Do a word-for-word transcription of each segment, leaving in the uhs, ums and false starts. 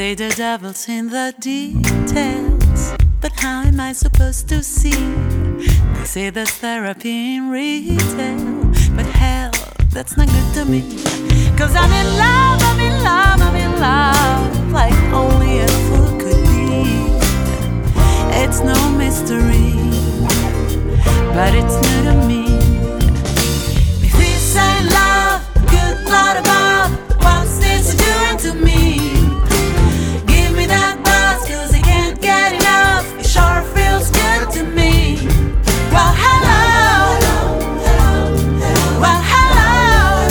say the devil's in the details, but how am I supposed to see? They say there's therapy in retail, but hell, that's not good to me. Cause I'm in love, I'm in love, I'm in love, like only a fool could be. It's no mystery, but it's new to me. If this ain't love, good Lord above, what's this doing to me? Give me that buzz, cause I can't get enough. It sure feels good to me. Well, hello, well, hello.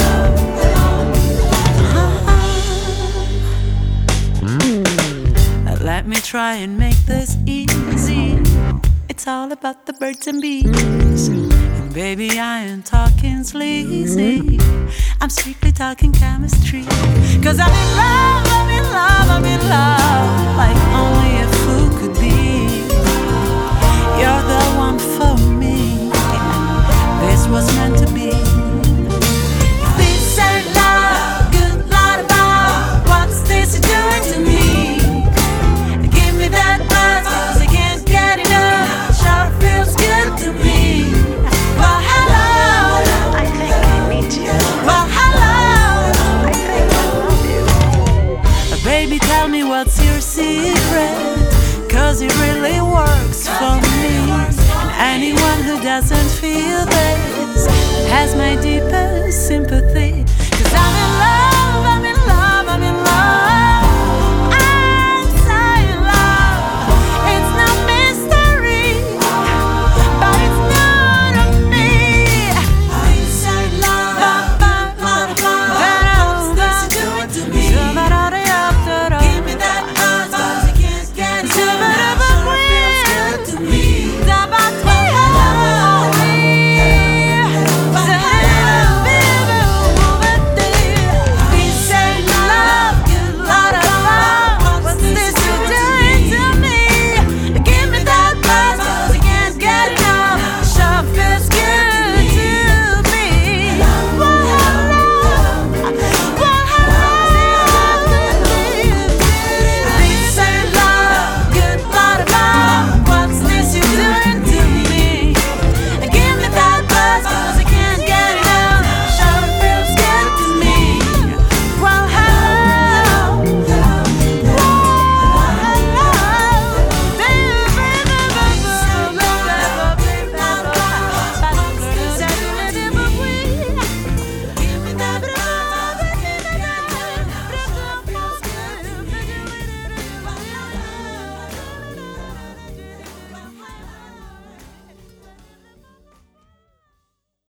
Uh-huh. Let me try and make this easy. It's all about the birds and bees. And baby, I ain't talking sleazy, I'm strictly talking chemistry. Cause I'm in love, I'm in love, I'm in love, like only a fool could be. You're the one for me, this was meant to be. If this ain't love, good Lord above, what's this doing to me? Give me that buzz, cause I can't get enough. Sure feels good to me. Well, hello, I think I need you. well, hello. I think I love you. Baby, tell me what's your secret, cause it really works for me. And anyone who doesn't feel this has my deepest sympathy. Cause I'm in love.